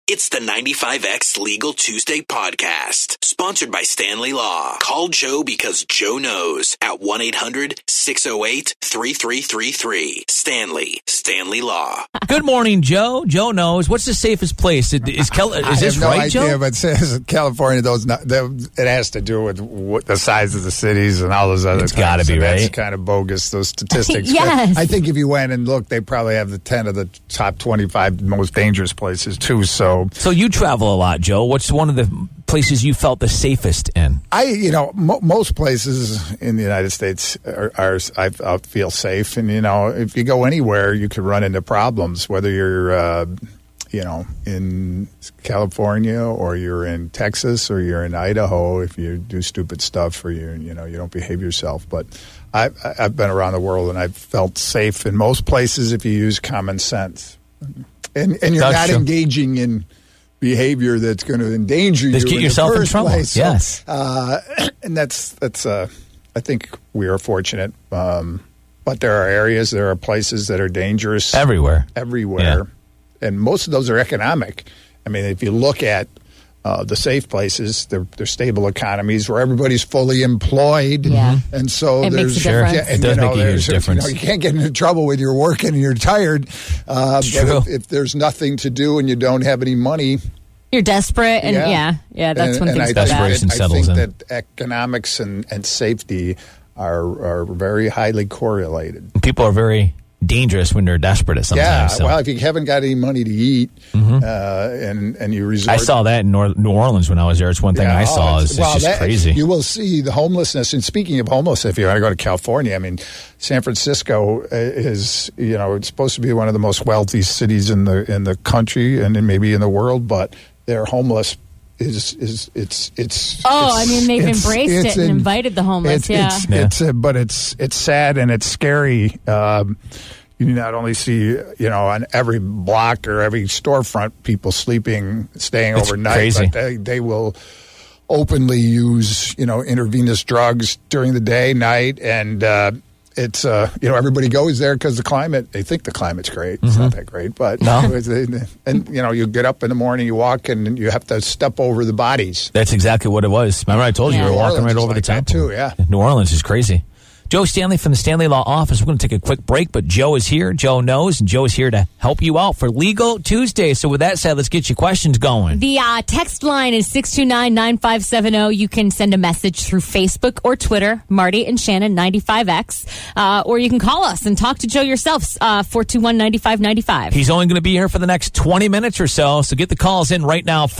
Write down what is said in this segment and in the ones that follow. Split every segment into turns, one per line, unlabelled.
It's the 95X Legal Tuesday podcast, sponsored by Stanley Law. Call Joe because Joe knows at 1-800-608-3333. Stanley Law.
Good morning, Joe. Joe knows. What's the safest place? Is this right, Joe?
But it says California, it has to do with the size of the cities and all those other things.
It's got to be, right?
That's kind of bogus, those statistics.
Yes.
I think if you went and looked, they probably have the 10 of the top 25 most dangerous places, too. So
you travel a lot, Joe. What's one of the places you felt the safest in?
Most places in the United States I feel safe. And, if you go anywhere, you could run into problems, whether you're, in California or you're in Texas or you're in Idaho, if you do stupid stuff or you don't behave yourself. But I've been around the world and I've felt safe in most places if you use common sense. And you're not engaging in behavior that's going to endanger you.
Just get yourself in trouble.
Place.
Yes,
and that's. I think we are fortunate, but there are places that are dangerous
everywhere,
yeah. And most of those are economic. I mean, if you look at the safe places, they're stable economies where everybody's fully employed, and so
it
there's
makes a difference.
It does make a huge difference.
You can't get into trouble when you're working and you're tired. But if there's nothing to do and you don't have any money,
you're desperate, and that's when things go bad.
Desperation settles in.
I think that economics and safety are very highly correlated.
People are very dangerous when they're desperate at sometimes.
Yeah,
so.
Well, if you haven't got any money to eat, and you resort...
I saw that in New Orleans when I was there. It's one thing I saw. It's just crazy.
You will see the homelessness. And speaking of homeless, if you want to go to California, I mean, San Francisco is, it's supposed to be one of the most wealthy cities in the country and maybe in the world, but they're homeless. They've embraced it
and invited the homeless.
But it's sad and it's scary. You not only see, on every block or every storefront, people staying overnight,
crazy.
But they will openly use, intravenous drugs during the day, night, and it's, everybody goes there because they think the climate's great. It's not that great, but, you get up in the morning, you walk, and you have to step over the bodies.
That's exactly what it was. Remember I told you we were walking right over the top.
Too, yeah.
New Orleans is crazy. Joe Stanley from the Stanley Law Office. We're going to take a quick break, but Joe is here. Joe knows, and Joe is here to help you out for Legal Tuesday. So with that said, let's get your questions going.
The text line is 629-9570. You can send a message through Facebook or Twitter, Marty and Shannon 95X, or you can call us and talk to Joe yourself, 421-9595.
He's only going to be here for the next 20 minutes or so get the calls in right now,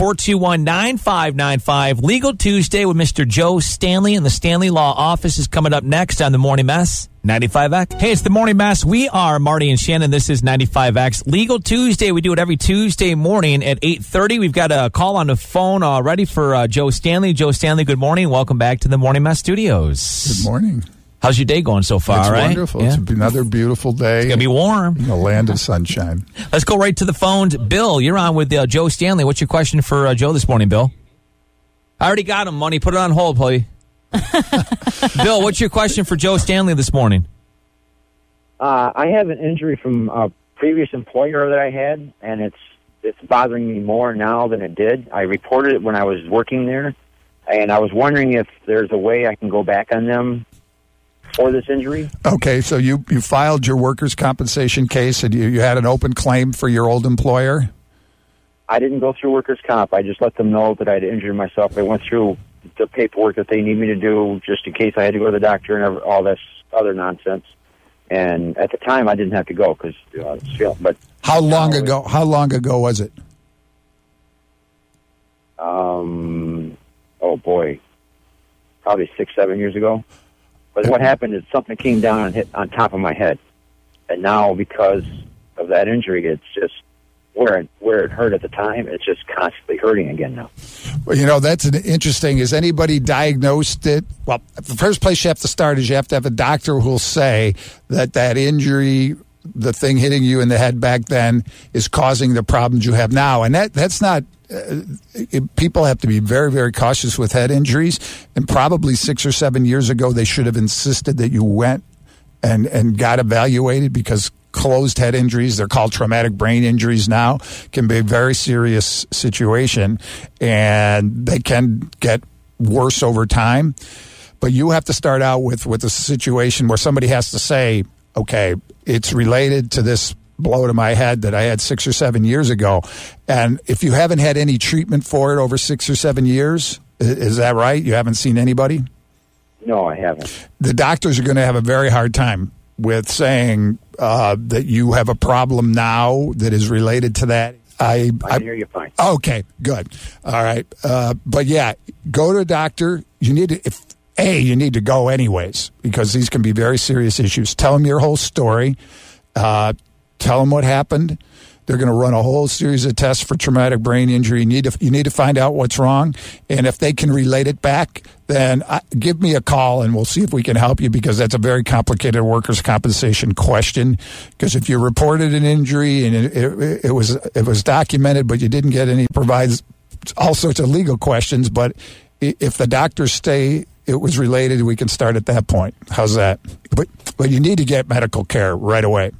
421-9595. Legal Tuesday with Mr. Joe Stanley and the Stanley Law Office is coming up next on the Morning Mess, 95X. Hey, it's the Morning Mess. We are Marty and Shannon. This is 95X. Legal Tuesday. We do it every Tuesday morning at 8:30. We've got a call on the phone ready for Joe Stanley. Joe Stanley, good morning. Welcome back to the Morning Mess Studios.
Good morning.
How's your day going so far?
It's
right?
Wonderful.
Yeah.
It's another beautiful day.
It's going to be warm.
In the land of sunshine.
Let's go right to the phones. Bill, you're on with Joe Stanley. What's your question for Joe this morning, Bill? I already got him, Money. Put it on hold, please. Bill, what's your question for Joe Stanley this morning?
I have an injury from a previous employer that I had, and it's bothering me more now than it did. I reported it when I was working there, and I was wondering if there's a way I can go back on them for this injury.
Okay, so you filed your workers' compensation case, and you had an open claim for your old employer?
I didn't go through workers' comp. I just let them know that I'd injured myself. I went through the paperwork that they need me to do just in case I had to go to the doctor and all this other nonsense. And at the time, I didn't have to go because But
how long ago? How long ago was it?
Oh boy, probably 6-7 years ago. But what happened is something came down and hit on top of my head, and now because of that injury, it's just where it hurt at the time. It's just constantly hurting again now.
Well, that's an interesting. Has anybody diagnosed it? Well, the first place you have to start is you have to have a doctor who will say that injury, the thing hitting you in the head back then, is causing the problems you have now. And that's not. People have to be very, very cautious with head injuries. And probably 6 or 7 years ago, they should have insisted that you went and got evaluated, because closed head injuries. They're called traumatic brain injuries now. Can be a very serious situation, and they can get worse over time. But you have to start out with a situation where somebody has to say, okay, it's related to this blow to my head that I had 6 or 7 years ago. And if you haven't had any treatment for it over 6 or 7 years, is that right? You haven't seen anybody?
No, I haven't.
The doctors are going to have a very hard time with saying that you have a problem now that is related to that.
I hear you fine.
Okay, good. All right. But yeah, go to a doctor. You need to, you need to go anyways, because these can be very serious issues. Tell them your whole story. Tell them what happened. They're going to run a whole series of tests for traumatic brain injury. You need to find out what's wrong, and if they can relate it back, then give me a call, and we'll see if we can help you, because that's a very complicated workers' compensation question. Because if you reported an injury and it was documented, but you didn't get any, provides all sorts of legal questions. But if the doctors say it was related, we can start at that point. How's that? But you need to get medical care right away.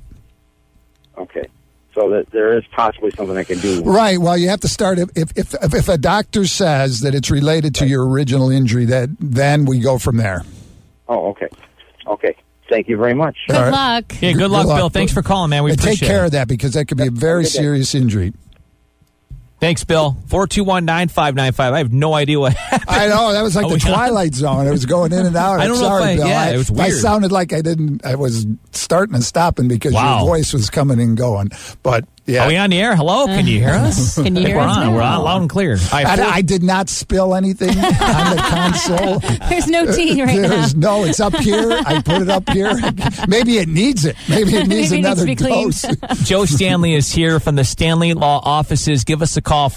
Okay. So that there is possibly something I can do.
Right. Well, you have to start if a doctor says that it's related to your original injury, then we go from there.
Oh, okay. Okay. Thank you very much.
Good luck.
Yeah, good luck, Bill. Thanks for calling, man. We appreciate it.
Take care of that, because that could be a very serious injury.
Thanks, Bill. 421-9595. I have no idea what happened.
I know. That was like the Twilight Zone. It was going in and out.
I don't know
Bill.
it was weird.
I sounded like I was starting and stopping because your voice was coming and going. But yeah.
Are we on the air? Hello? Can you hear us?
Can you hear us now?
We're on loud and clear.
I did not spill anything on the console.
There's no tea right now.
No, it's up here. I put it up here. Maybe it needs it. Maybe it needs another dose.
Joe Stanley is here from the Stanley Law Offices. Give us a call,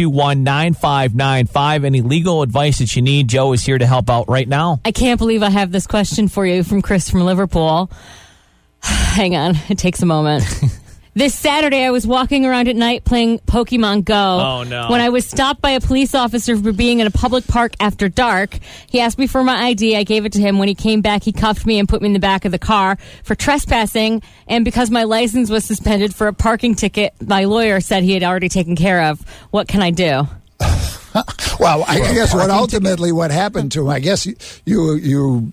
421-9595. Any legal advice that you need, Joe is here to help out right now.
I can't believe I have this question for you from Chris from Liverpool. Hang on. It takes a moment. This Saturday, I was walking around at night playing Pokemon Go.
Oh, no.
When I was stopped by a police officer for being in a public park after dark. He asked me for my ID. I gave it to him. When he came back, he cuffed me and put me in the back of the car for trespassing. And because my license was suspended for a parking ticket, my lawyer said he had already taken care of. What can I do?
Well, I guess what happened to him, I guess you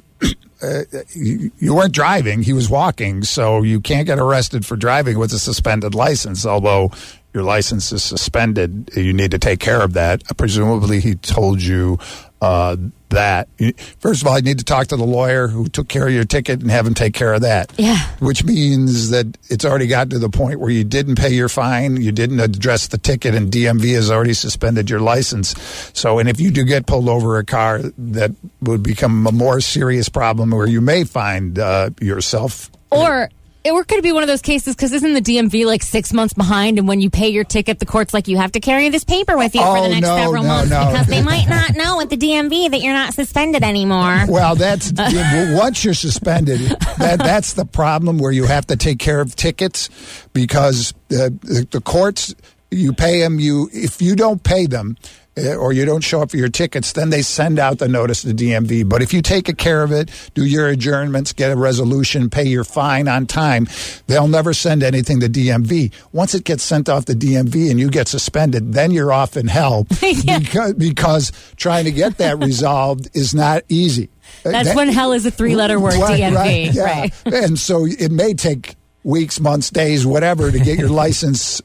weren't driving. He was walking, so you can't get arrested for driving with a suspended license. Although your license is suspended, you need to take care of that. Presumably, he told you that. First of all, you need to talk to the lawyer who took care of your ticket and have him take care of that.
Yeah.
Which means that it's already gotten to the point where you didn't pay your fine, you didn't address the ticket, and DMV has already suspended your license. So, and if you do get pulled over a car, that would become a more serious problem where you may find yourself.
Or could it be one of those cases, because isn't the DMV like 6 months behind, and when you pay your ticket, the court's like, you have to carry this paper with you for the next several months because they might not know at the DMV that you're not suspended anymore.
Well, that's once you're suspended, that's the problem where you have to take care of tickets, because the courts, you pay them, if you don't pay them, or you don't show up for your tickets, then they send out the notice to the DMV. But if you take care of it, do your adjournments, get a resolution, pay your fine on time, they'll never send anything to DMV. Once it gets sent off to DMV and you get suspended, then you're off in hell because trying to get that resolved is not easy.
That's when hell is a 3-letter word, DMV.
Right, yeah.
Right.
And so it may take weeks, months, days, whatever to get your license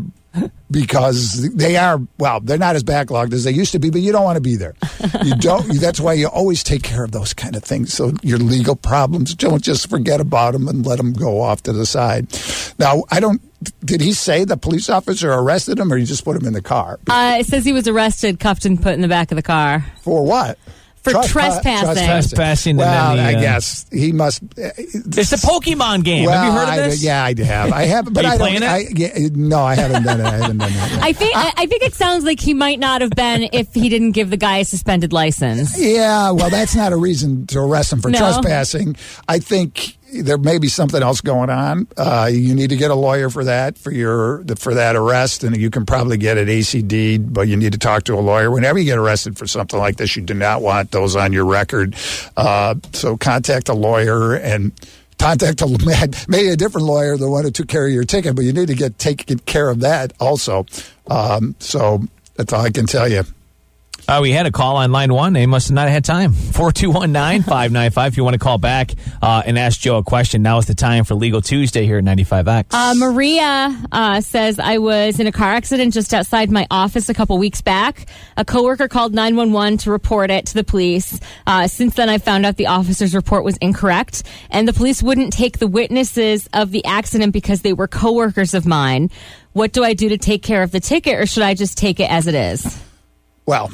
because they're not as backlogged as they used to be, but you don't want to be there. That's why you always take care of those kind of things. So your legal problems, don't just forget about them and let them go off to the side. Now, did he say the police officer arrested him, or you just put him in the car?
It says he was arrested, cuffed, and put in the back of the car.
For what?
For trespassing.
Trespassing.
Well, I guess he must.
It's a Pokemon game. Have you heard of this?
Yeah, I have. I have, but I don't. No, I haven't done it.
I think it sounds like he might not have been if he didn't give the guy a suspended license.
Yeah, well, that's not a reason to arrest him for trespassing. I think there may be something else going on. You need to get a lawyer for that, for that arrest, and you can probably get it ACD'd, but you need to talk to a lawyer. Whenever you get arrested for something like this, you do not want those on your record. So contact a lawyer and contact maybe a different lawyer, the one who took care of your ticket, but you need to get taken care of that also. So that's all I can tell you.
We had a call on line one. They must have not had time. 421-9595. If you want to call back and ask Joe a question, now is the time for Legal Tuesday here at 95X.
Maria says, I was in a car accident just outside my office a couple weeks back. A coworker called 911 to report it to the police. Since then, I found out the officer's report was incorrect, and the police wouldn't take the witnesses of the accident because they were coworkers of mine. What do I do to take care of the ticket, or should I just take it as it is?
Well,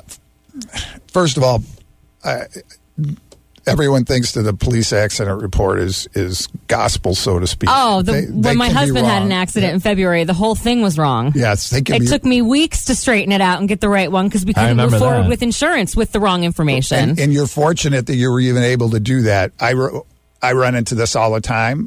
first of all, everyone thinks that the police accident report is gospel, so to speak.
Oh, when my husband had an accident in February, the whole thing was wrong.
Yes, it
took me weeks to straighten it out and get the right one because we couldn't move forward with insurance with the wrong information.
And you're fortunate that you were even able to do that. I run into this all the time.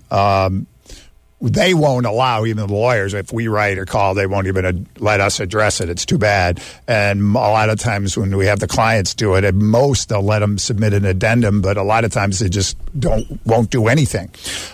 They won't allow, even the lawyers, if we write or call, they won't even let us address it. It's too bad. And a lot of times when we have the clients do it, at most they'll let them submit an addendum, but a lot of times they just won't do anything.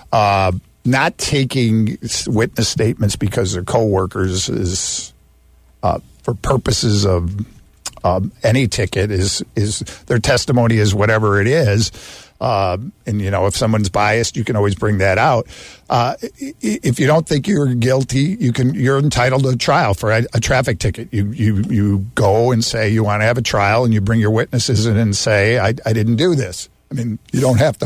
Not taking witness statements because they're coworkers is, for purposes of any ticket, is their testimony is whatever it is. And, if someone's biased, you can always bring that out. If you don't think you're guilty, you're entitled to a trial for a traffic ticket. You go and say you want to have a trial, and you bring your witnesses in and say, I didn't do this. I mean, you don't have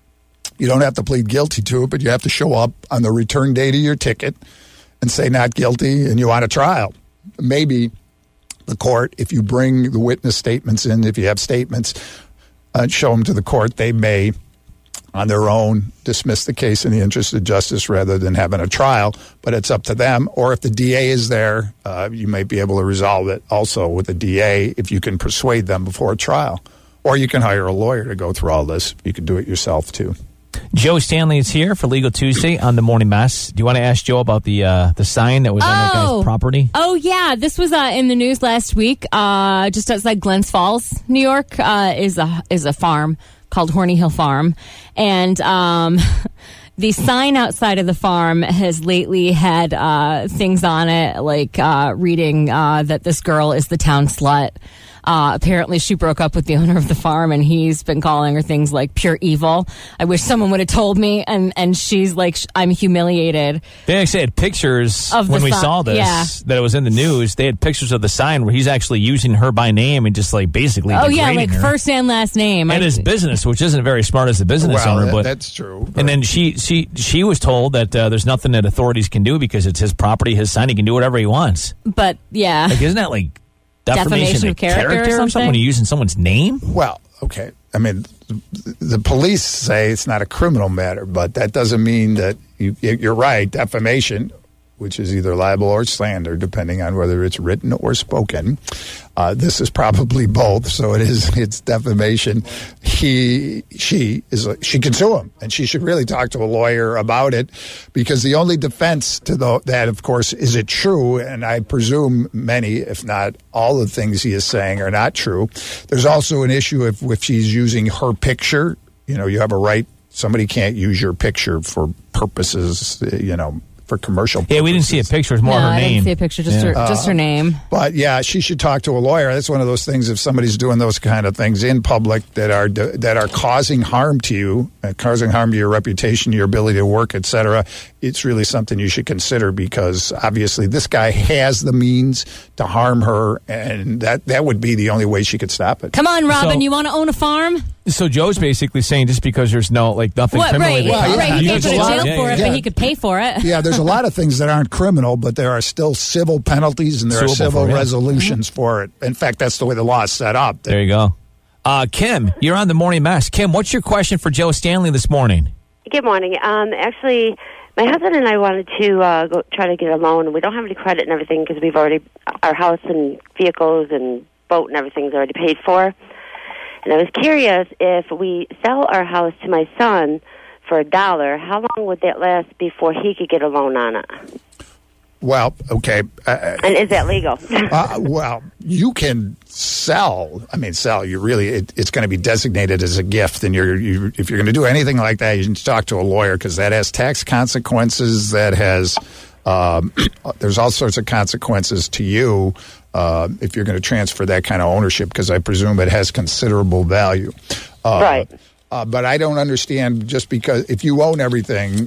to plead guilty to it, but you have to show up on the return date of your ticket and say not guilty, and you want a trial. Maybe the court, if you bring the witness statements in, if you have statements, show them to the court, they may, on their own, dismiss the case in the interest of justice rather than having a trial, but it's up to them. Or if the DA is there, you might be able to resolve it also with the DA if you can persuade them before a trial. Or you can hire a lawyer to go through all this. You can do it yourself, too.
Joe Stanley is here for Legal Tuesday on the Morning Mess. Do you want to ask Joe about the sign that was on that guy's property?
Oh, yeah. This was in the news last week. Just outside Glens Falls, New York, is a farm called Horny Hill Farm. And the sign outside of the farm has lately had things on it, like reading that this girl is the town slut. Apparently she broke up with the owner of the farm, and he's been calling her things like pure evil. I wish someone would have told me. And she's like, I'm humiliated.
They actually had pictures of when we saw this, that it was in the news. They had pictures of the sign where he's actually using her by name and just like basically degrading her.
First and last name.
And his business, which isn't very smart as a business owner. But
that's true.
And then she was told that there's nothing that authorities can do because it's his property, his sign. He can do whatever he wants.
But, yeah.
Like, isn't that like defamation of character or something when you're using someone's name?
Well, okay. I mean, the police say it's not a criminal matter, but that doesn't mean that you're right. Defamation, which is either libel or slander, depending on whether it's written or spoken. This is probably both, so it's defamation. She can sue him, and she should really talk to a lawyer about it, because the only defense to that, of course, is it true? And I presume many, if not all, the things he is saying are not true. There's also an issue if she's using her picture. You have a right. Somebody can't use your picture for purposes, for commercial purposes.
Yeah, we didn't see a picture. It's more her name.
I didn't see a picture, just her name.
But, yeah, she should talk to a lawyer. That's one of those things, if somebody's doing those kind of things in public that are causing harm to you, causing harm to your reputation, your ability to work, et cetera, it's really something you should consider, because obviously this guy has the means to harm her, and that would be the only way she could stop it.
Come on, Robin, you want to own a farm?
So Joe's basically saying just because there's nothing criminally.
Right, he can't go to jail for it, but he could pay for it.
Yeah, there's a lot of things that aren't criminal, but there are still civil penalties and there are civil resolutions for it. In fact, that's the way the law is set up.
There you go. Kim, you're on the Morning Mess. Kim, what's your question for Joe Stanley this morning?
Good morning. Actually, my husband and I wanted to go try to get a loan. We don't have any credit and everything because our house and vehicles and boat and everything's already paid for. And I was curious, if we sell our house to my son for $1, how long would that last before he could get a loan on it?
Well, okay.
And is that legal?
Well, you can sell. I mean, sell. You really, it's going to be designated as a gift, and if you're going to do anything like that, you need to talk to a lawyer because that has tax consequences. That has there's all sorts of consequences to you if you're going to transfer that kind of ownership because I presume it has considerable value.
Right.
But I don't understand just because if you own everything.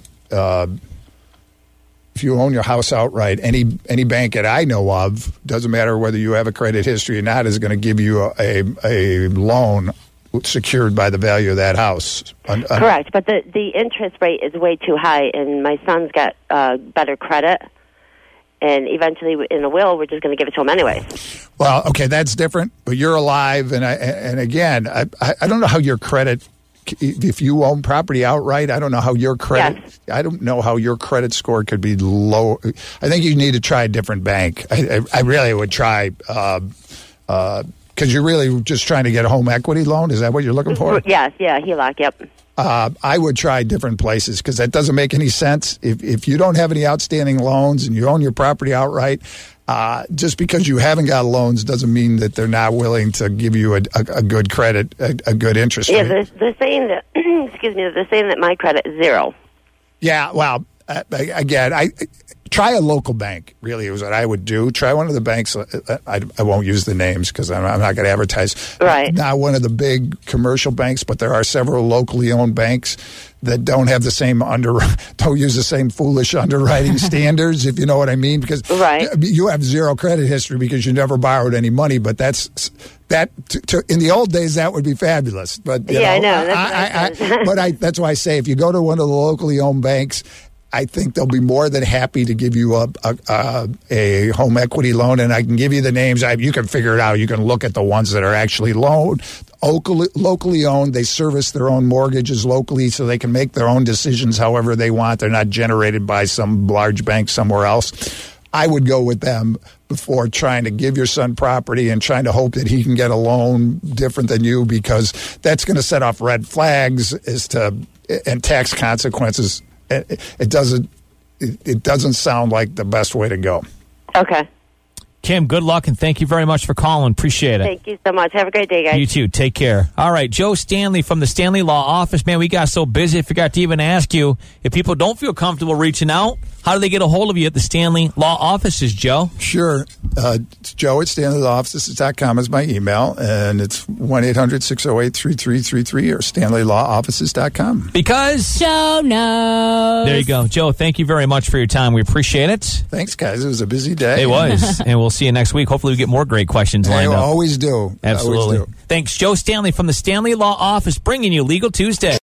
If you own your house outright, any bank that I know of, doesn't matter whether you have a credit history or not, is going to give you a loan secured by the value of that house.
Correct, but the interest rate is way too high, and my son's got better credit, and eventually in a will, we're just going to give it to him anyway.
Well, okay, that's different, but you're alive, and again, I don't know how your credit. If you own property outright, I don't know how your credit.
Yes.
I don't know how your credit score could be low. I think you need to try a different bank. I really would try because you're really just trying to get a home equity loan. Is that what you're looking for?
Yes, yeah, HELOC. Yep.
I would try different places because that doesn't make any sense. If you don't have any outstanding loans and you own your property outright. Just because you haven't got loans doesn't mean that they're not willing to give you a good credit, a good interest rate.
Yeah, they're saying that. Excuse me, they're saying that my credit is 0.
Yeah, well, again, I try a local bank. Really, is what I would do. Try one of the banks. I won't use the names because I'm not going to advertise.
Right.
Not one of the big commercial banks, but there are several locally owned banks that don't have the same don't use the same foolish underwriting standards, if you know what I mean. Because you have zero credit history because you never borrowed any money. But in the old days that would be fabulous. But
I know.
But that's why I say if you go to one of the locally owned banks. I think they'll be more than happy to give you a home equity loan, and I can give you the names. You can figure it out. You can look at the ones that are actually locally owned. They service their own mortgages locally, so they can make their own decisions however they want. They're not generated by some large bank somewhere else. I would go with them before trying to give your son property and trying to hope that he can get a loan different than you, because that's going to set off red flags and tax consequences. It doesn't sound like the best way to go.
Okay.
Kim, good luck, and thank you very much for calling. Appreciate it.
Thank you so much. Have a great day, guys.
You too. Take care. All right, Joe Stanley from the Stanley Law Office. Man, we got so busy, I forgot to even ask you, if people don't feel comfortable reaching out, how do they get a hold of you at the Stanley Law Offices, Joe?
Sure. It's Joe at StanleyLawOffices.com is my email, and it's 1-800-608-3333 or StanleyLawOffices.com.
Because
Joe knows.
There you go. Joe, thank you very much for your time. We appreciate it.
Thanks, guys. It was a busy day.
It was. And we'll see you next week. Hopefully we get more great questions lined up.
Always do.
Absolutely.
Always do.
Thanks, Joe Stanley from the Stanley Law Office, bringing you Legal Tuesday.